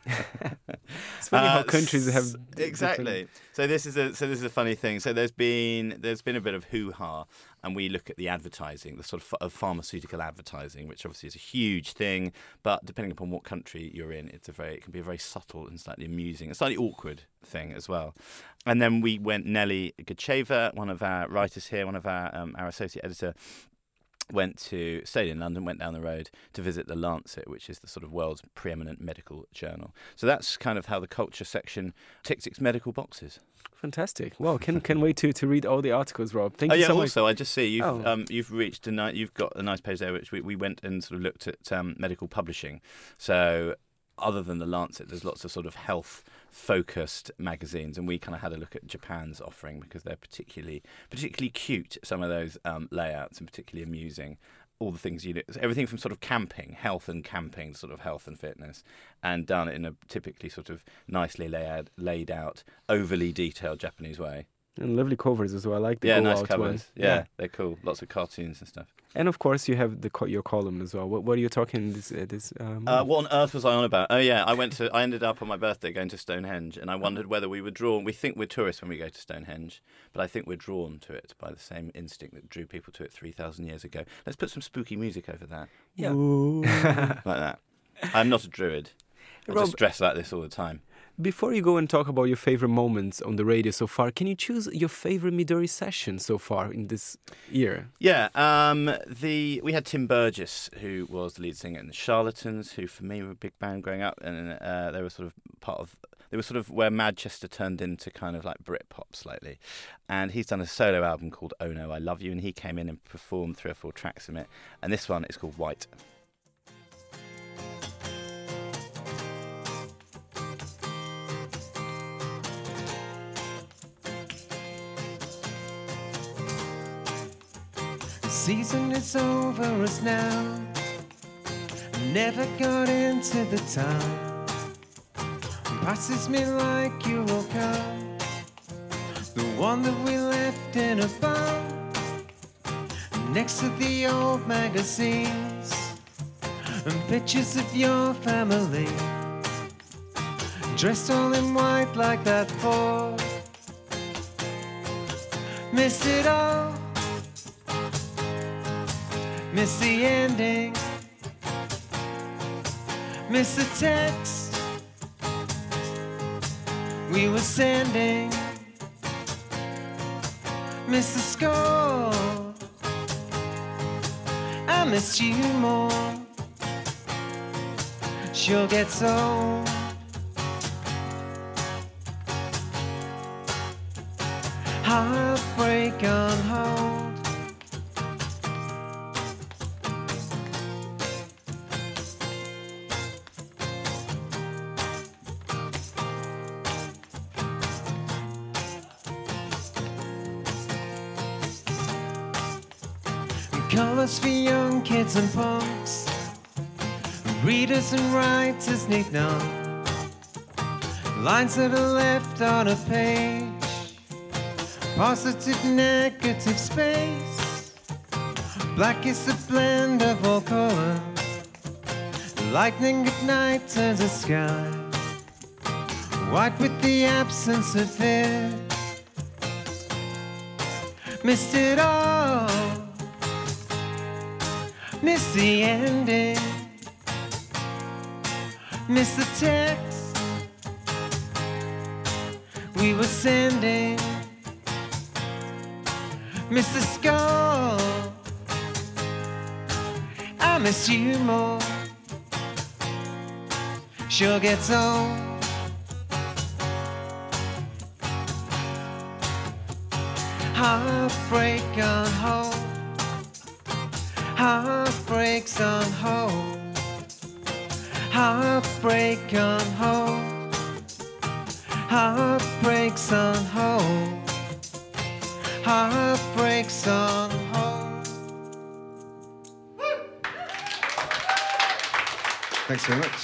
It's funny uh, how countries have exactly. different... So this is a so this is a funny thing. So there's been there's been a bit of hoo-ha, and we look at the advertising, the sort of, of pharmaceutical advertising, which obviously is a huge thing. But depending upon what country you're in, it's a very it can be a very subtle and slightly amusing, and slightly awkward thing as well. And then we went Nelly Gacheva, one of our writers here, one of our um, our associate editor. Went to, stayed in London, went down the road to visit The Lancet, which is the sort of world's preeminent medical journal. So that's kind of how the culture section ticks its medical boxes. Fantastic. Well, can can wait to, to read all the articles, Rob. Thank oh, you yeah, so much. Also, I just see you've oh. um, you've reached a ni- you've got a nice page there, which we, we went and sort of looked at um, medical publishing. So other than The Lancet, there's lots of sort of health-focused magazines, and we kind of had a look at Japan's offering because they're particularly particularly cute, some of those um, layouts, and particularly amusing. All the things you do, everything from sort of camping, health and camping, sort of health and fitness, and done in a typically sort of nicely laid, laid out, overly detailed Japanese way. And lovely covers as well. I like the yeah, go nice out covers. ones. Yeah, yeah, they're cool. Lots of cartoons and stuff. And of course, you have the co- your column as well. What, what are you talking this? Uh, this um... uh, what on earth was I on about? Oh yeah, I went to. I ended up on my birthday going to Stonehenge, and I wondered whether we were drawn. We think we're tourists when we go to Stonehenge, but I think we're drawn to it by the same instinct that drew people to it three thousand years ago. Let's put some spooky music over that. Yeah, like that. I'm not a druid. I Rob, just dress like this all the time. Before you go and talk about your favorite moments on the radio so far, can you choose your favorite Midori session so far in this year? Yeah, um, the we had Tim Burgess, who was the lead singer in the Charlatans, who for me were a big band growing up, and uh, they were sort of part of. They were sort of where Manchester turned into kind of like Britpop slightly. And he's done a solo album called Oh No, I Love You, and he came in and performed three or four tracks from it. And this one is called White. Season is over us now. Never got into the town. Passes me like Eurocar, the one that we left in a bar next to the old magazines and pictures of your family, dressed all in white like that Ford. Miss it all. Miss the ending, miss the text we were sending, miss the score, I miss you more, sure gets old. Heartbreak on hold. Colours for young kids and punks, readers and writers need none. Lines that are left on a page, positive, negative space. Black is the blend of all colour. Lightning at night turns the sky white with the absence of fear. Missed it all. Miss the ending, miss the text we were sending Mister Skull. I miss you more. Sure gets old. Heartbreak on hold. Heartbreaks on hold. Heartbreak on hold. Heartbreaks on hold. Heartbreaks on hold. Thanks very much.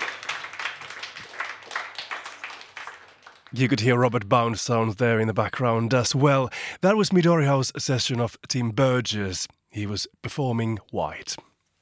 You could hear Robert Bound's sound there in the background as well. That was Midori House session of Tim Burgess. He was performing White.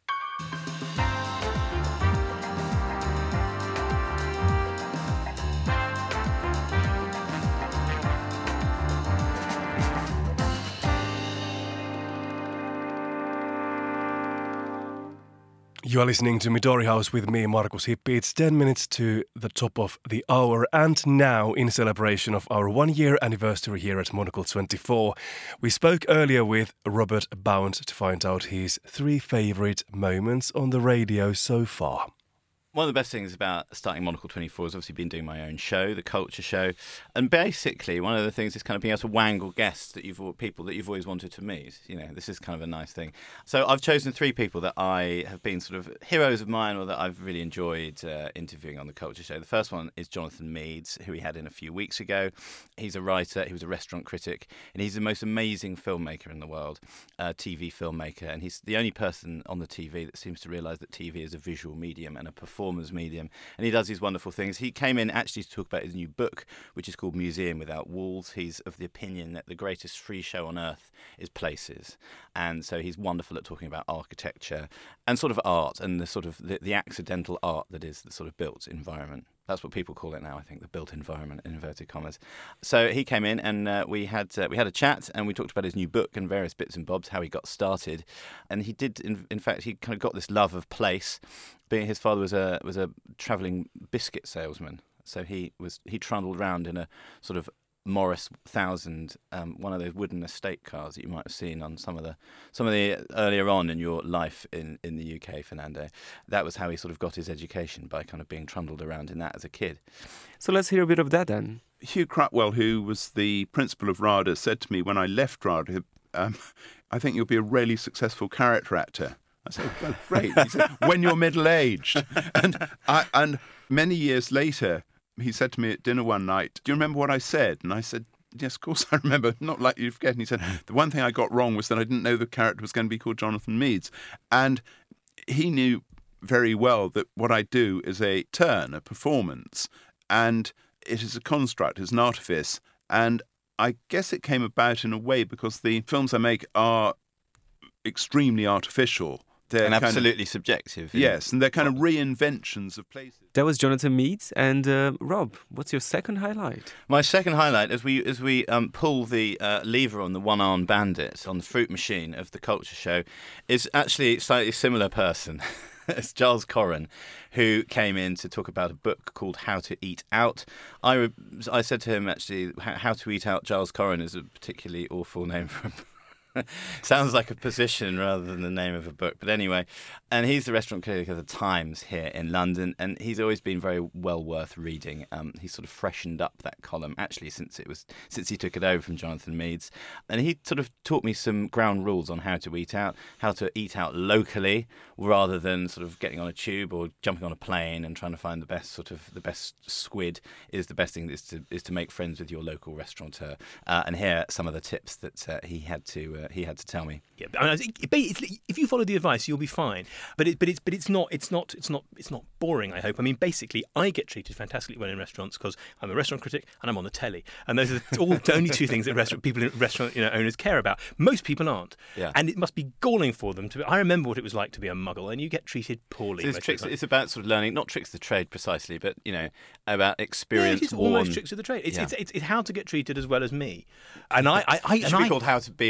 You are listening to Midori House with me, Markus Hippi. It's ten minutes to the top of the hour, and now, in celebration of our one-year anniversary here at Monocle twenty-four, we spoke earlier with Robert Bound to find out his three favourite moments on the radio so far. One of the best things about starting Monocle twenty-four has obviously been doing my own show, the Culture Show, and basically one of the things is kind of being able to wangle guests that you've people that you've always wanted to meet. You know, this is kind of a nice thing. So I've chosen three people that I have been sort of heroes of mine, or that I've really enjoyed uh, interviewing on the Culture Show. The first one is Jonathan Meades, who we had in a few weeks ago. He's a writer, he was a restaurant critic, and he's the most amazing filmmaker in the world, a T V filmmaker, and he's the only person on the T V that seems to realise that T V is a visual medium and a performance medium, and he does these wonderful things. He came in actually to talk about his new book, which is called Museum Without Walls. He's of the opinion that the greatest free show on earth is places, and so he's wonderful at talking about architecture and sort of art and the sort of the, the accidental art that is the sort of built environment. That's what people call it now, I think, the built environment, in inverted commas. So he came in and uh, we had uh, we had a chat, and we talked about his new book and various bits and bobs, how he got started. And he did, in, in fact, he kind of got this love of place, being his father was a was a travelling biscuit salesman. So he was he trundled around in a sort of Morris Thousand, um, one of those wooden estate cars that you might have seen on some of the some of the earlier on in your life in, in the U K, Fernando. That was how he sort of got his education, by kind of being trundled around in that as a kid. So let's hear a bit of that then. Hugh Crutwell, who was the principal of RADA, said to me when I left RADA, um, I think you'll be a really successful character actor. I said, well, great. He said, when you're middle-aged. And, I, and many years later, he said to me at dinner one night, do you remember what I said? And I said, yes, of course I remember, not like you forget. And he said, the one thing I got wrong was that I didn't know the character was going to be called Jonathan Meades. And he knew very well that what I do is a turn, a performance, and it is a construct, it's an artifice. And I guess it came about in a way because the films I make are extremely artificial. They're and absolutely of, subjective. Yes, and they're kind of reinventions of places. That was Jonathan Meades. And uh, Rob, what's your second highlight? My second highlight, as we as we um, pull the uh, lever on the one-armed bandit, on the fruit machine of the Culture Show, is actually a slightly similar person. It's Giles Corran, who came in to talk about a book called How to Eat Out. I, re- I said to him, actually, How to Eat Out Giles Corran is a particularly awful name for a book. Sounds like a position rather than the name of a book. But anyway, and he's the restaurant critic of the Times here in London, and he's always been very well worth reading. Um, he's sort of freshened up that column, actually, since it was since he took it over from Jonathan Meades. And he sort of taught me some ground rules on how to eat out, how to eat out locally, rather than sort of getting on a tube or jumping on a plane and trying to find the best sort of the best squid. Is the best thing is to is to make friends with your local restaurateur. Uh, and here are some of the tips that uh, he had to. Uh, he had to tell me. Yeah, I mean, if you follow the advice, you'll be fine. But it, but it's but it's not it's not it's not it's not boring. I hope. I mean, basically, I get treated fantastically well in restaurants because I'm a restaurant critic and I'm on the telly, and those are all the only two things that restaurant people in restaurant you know owners care about. Most people aren't, yeah. And it must be galling for them to. Be, I remember what it was like to be a Muggle, and you get treated poorly. So it's, tricks, it's about sort of learning, not tricks of the trade precisely, but you know about experience. Yeah, it is almost tricks of the trade. It's, yeah. it's, it's it's how to get treated as well as me, and I I, I it should and be I, called How to Be on the T V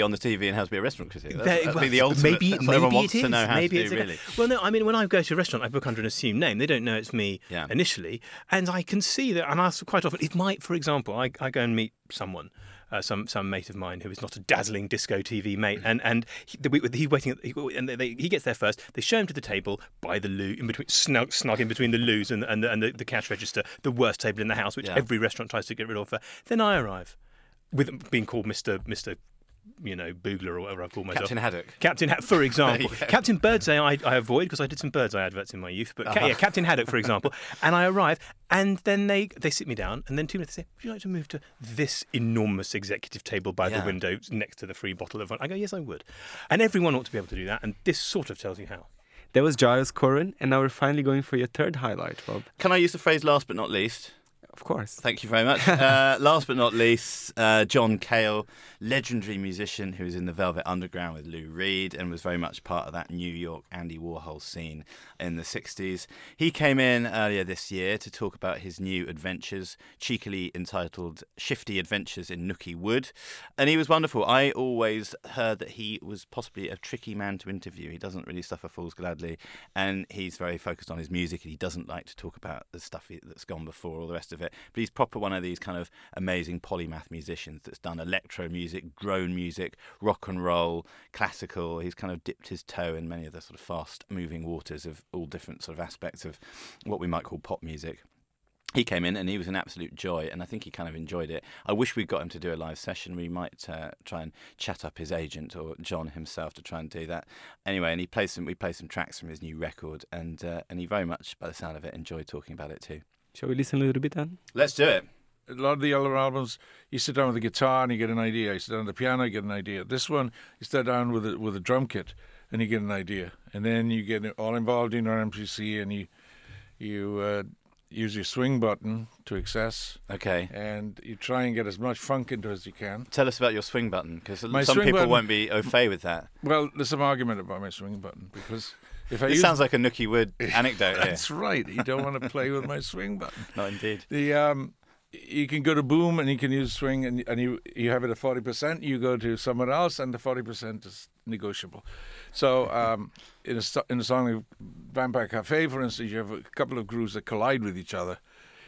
studying how to be a restaurant critic. That's, They- that'd well, be the ultimate. maybe, that's what maybe everyone it wants is. to know how maybe to it's do, okay. really. Well, no, I mean, when I go to a restaurant, I book under an assumed name. They don't know it's me Yeah. initially, and I can see that. And I ask quite often, it might, for example, I, I go and meet someone. Uh, some some mate of mine who is not a dazzling disco T V mate, and and he, the, he waiting, at, he, and they, he gets there first. They show him to the table by the loo, in between, snug, snug in between the loos and and the, and the, the cash register, the worst table in the house, which Yeah. every restaurant tries to get rid of. Then I arrive, with being called Mister Mister You know, Boogler or whatever I call myself. Captain Haddock. Captain Haddock, for example. Yeah. Captain Birdseye I, I avoid because I did some Birdseye adverts in my youth. But ca- Uh-huh. yeah, Captain Haddock, for example. And I arrive, and then they, they sit me down, and then two minutes they say, would you like to move to this enormous executive table by Yeah. the window next to the free bottle of wine? I go, yes, I would. And everyone ought to be able to do that, and this sort of tells you how. That was Giles Corran, and now we're finally going for your third highlight, Rob. Can I use the phrase last but not least? Of course. Thank you very much. Uh, last but not least, uh, John Cale, legendary musician who was in the Velvet Underground with Lou Reed and was very much part of that New York Andy Warhol scene in the sixties. He came in earlier this year to talk about his new adventures, cheekily entitled Shifty Adventures in Nookie Wood. And he was wonderful. I always heard that he was possibly a tricky man to interview. He doesn't really suffer fools gladly, and he's very focused on his music, and he doesn't like to talk about the stuff that's gone before, all the rest of it. But he's proper one of these kind of amazing polymath musicians that's done electro music, drone music, rock and roll, classical. He's kind of dipped his toe in many of the sort of fast-moving waters of all different sort of aspects of what we might call pop music. He came in and he was an absolute joy, and I think he kind of enjoyed it. I wish we'd got him to do a live session. We might uh, try and chat up his agent or John himself to try and do that. Anyway, and he played some. We played some tracks from his new record, and uh, and he very much, by the sound of it, enjoyed talking about it too. Shall we listen a little bit then? Let's do it. A lot of the other albums, you sit down with a guitar and you get an idea. You sit down with the piano, you get an idea. This one, you sit down with a, with a drum kit and you get an idea. And then you get all involved in your M P C and you you uh, use your swing button to access. Okay. And you try and get as much funk into it as you can. Tell us about your swing button, because some My people swing button- won't be au fait with that. Well, there's some argument about my swing button because if I It use sounds like a Nookie Wood anecdote here. That's right. You don't want to play with my swing button. Not indeed. The um, you can go to boom and you can use swing and and you you have it at forty percent. You go to someone else and the forty percent is negotiable. So um, in a sto- in a song like Vampire Cafe, for instance, you have a couple of grooves that collide with each other,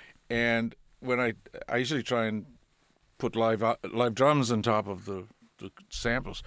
and when I I usually try and put live uh, live drums on top of the, the samples.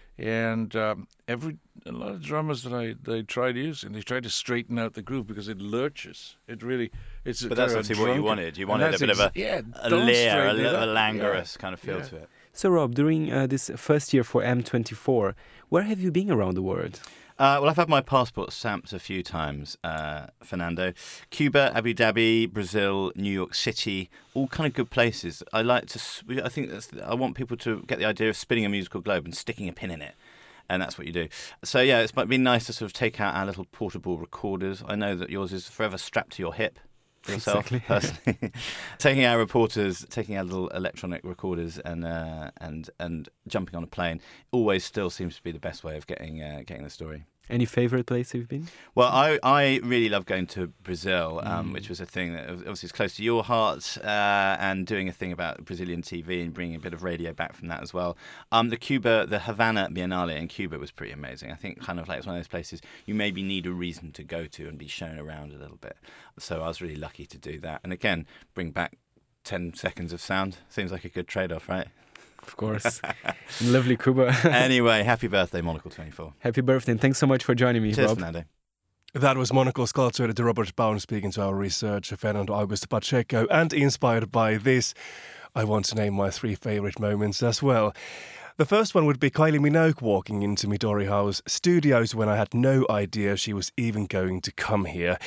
And um, every a lot of drummers that I they try to use, and they try to straighten out the groove because it lurches. It really, it's. a But that's kind of obviously what you drunken- wanted. You and wanted a that's bit of a, ex- yeah, a don't leer, a, straighten it li- a up. languorous Yeah. kind of feel Yeah. to it. So, Rob, during uh, this first year for M twenty-four, where have you been around the world? Uh, well, I've had my passport stamped a few times, uh, Fernando. Cuba, Abu Dhabi, Brazil, New York City, all kind of good places. I like to. s- I think that's. I want people to get the idea of spinning a musical globe and sticking a pin in it. And that's what you do. So, yeah, it's been nice to sort of take out our little portable recorders. I know that yours is forever strapped to your hip yourself, Exactly. personally. Taking our reporters, taking our little electronic recorders and uh, and and jumping on a plane always still seems to be the best way of getting uh, getting the story. Any favorite place you've been? Well, I, I really love going to Brazil, um, Mm. which was a thing that obviously is close to your heart, uh, and doing a thing about Brazilian T V and bringing a bit of radio back from that as well. Um, the Cuba, the Havana Biennale in Cuba was pretty amazing. I think kind of like it's one of those places you maybe need a reason to go to and be shown around a little bit. So I was really lucky to do that. And again, bring back ten seconds of sound. Seems like a good trade-off, right? Of course. Lovely Cuba. Anyway, happy birthday, Monocle twenty-four. Happy birthday, and thanks so much for joining me, Cheers, Rob. Fernando. That was Monocle's culture editor Robert Bound speaking to our researcher Fernando Augusto Pacheco, and inspired by this, I want to name my three favourite moments as well. The first one would be Kylie Minogue walking into Midori House studios when I had no idea she was even going to come here.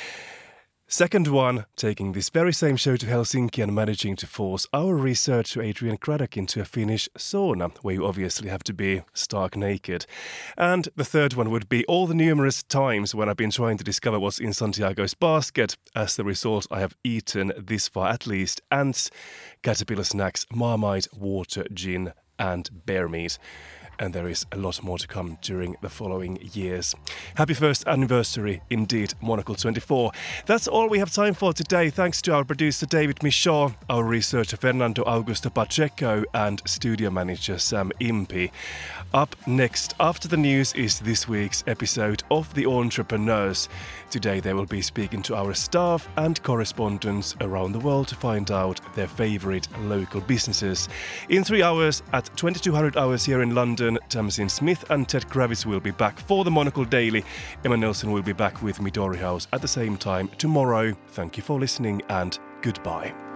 Second one, taking this very same show to Helsinki and managing to force our researcher Adrian Craddock into a Finnish sauna, where you obviously have to be stark naked. And the third one would be all the numerous times when I've been trying to discover what's in Santiago's basket. As the result, I have eaten this far at least ants, caterpillar snacks, Marmite, water, gin and bear meat. and there is a lot more to come during the following years. Happy first anniversary indeed, Monocle twenty-four. That's all we have time for today. Thanks to our producer David Michaud, our researcher Fernando Augusto Pacheco, and studio manager Sam Impey. Up next, after the news, is this week's episode of The Entrepreneurs. Today they will be speaking to our staff and correspondents around the world to find out their favourite local businesses. In three hours, at twenty-two hundred hours here in London, Tamsin Smith and Ted Kravis will be back for the Monocle Daily. Emma Nelson will be back with Midori House at the same time tomorrow. Thank you for listening and goodbye.